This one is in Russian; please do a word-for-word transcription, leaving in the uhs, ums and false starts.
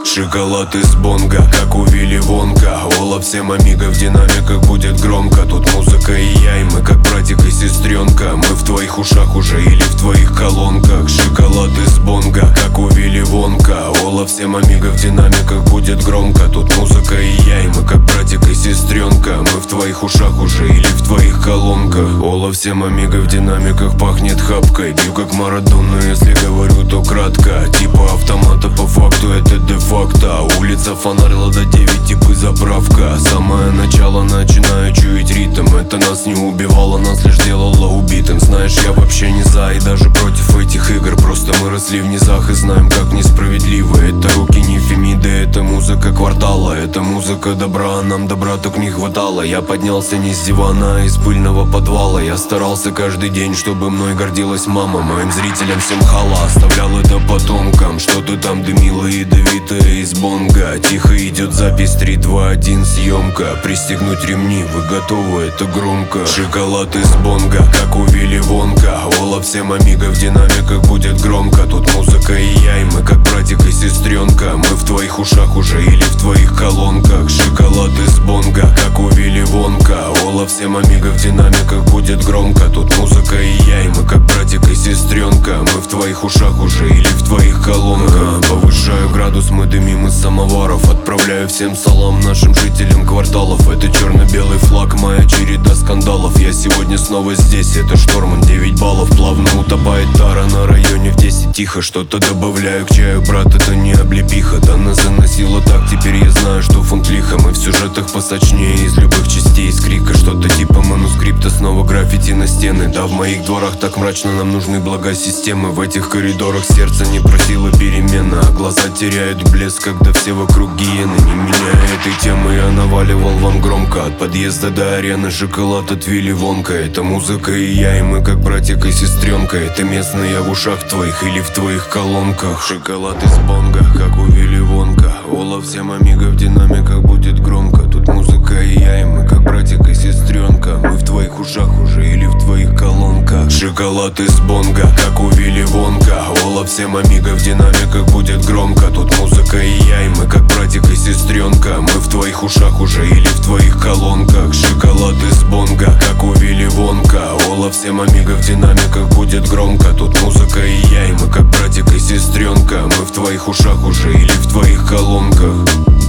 Шоколад из бонга, как у Вилли Вонка. Ола всем амиго, в динамиках будет громко. Тут музыка и я, и мы как братик и сестренка. Мы в твоих ушах уже или в твоих колонках. Шоколад из бонга, как у Вилли Вонка. Ола всем амиго, в динамиках будет громко. Тут музыка и я, и мы как братик и сестренка. Мы в твоих ушах уже или в твоих колонках. Ола всем амиго, в динамиках пахнет хапкой. Бью как Марадона, если говорю, то кратко. Типа автомата, по факту это де-факто. Улица, фонарь, Лада девять, типы заправка. Самое начало, начинаю чуять ритм. Это нас не убивало, нас лишь делало убитым. Знаешь, я вообще не за и даже против этих игр. Просто мы росли в низах и знаем, как несправедливо. Это руки не Фемиды, это музыка квартала. Это музыка добра, а нам добра так не хватало. Я поднялся не с дивана, а из пыльного подвала. Я старался каждый день, чтобы мной гордилась мама. Моим зрителям всем хала, оставлял это потомкам. Что ты там дымила ядовитая из бонга. Тихо идет запись, три, два, один, съемка. Пристегнуть ремни, вы готовы, это громко. Шоколад из бонга, как у Вилли Вонка. Ола всем амиго, в динамиках будет громко. Тут музыка и я, и мы как братик и сестренка. Мы в твоих ушах уже или в твоих колонках. Шоколад из бонга, как у Вилли Вонка. Ола всем амиго, в динамиках будет громко. Тут музыка и я, и мы как братик и сестренка. Мы в твоих ушах уже или в твоих колонках. Повышаю градус, мы дымим из самоваров. Отправляю всем салам нашим жителям кварталов. Это черно-белый флаг, моя череда скандалов. Я сегодня снова здесь, это шторман, девять баллов. Плавно утопает тара на районе в десять. Тихо, что-то добавляю к чаю, брат, это не облепиха. Да нас заносило так, теперь я знаю, что фунт лиха. Мы в сюжетах посочнее из любых частей, из крика. Что-то типа манускрипта, снова граффити на стены. Да, в моих дворах так мрачно, нам нужны блага системы. В этих коридорах сердце не просило перемена, а глаза теряют блеск, когда все вокруг гиены. Не меняя этой темы, я наваливал вам громко. От подъезда до арены шоколад от Вилли Вонка. Это музыка и я, и мы как братик и сестренка. Это местное в ушах твоих или в твоих колонках. Шоколад из бонга, как у Вилли Вонка. Ола всем амиго, в динамиках будет громко. Тут музыка и я, и мы как братик и сестренка. Мы в твоих ушах уже или в твоих колонках. Шоколад из бонга, как у Вилли Вонка. Ола всем амиго, в динамиках будет громко. Тут музыка и я, и мы как братик и сестренка. Мы в твоих ушах уже или в твоих колонках. Шоколад из бонга, как у Вилли Вонка. Ола всем амиго, в динамиках будет громко. Тут музыка и я, и мы как братик и сестренка. Мы в твоих ушах уже или в твоих колонках.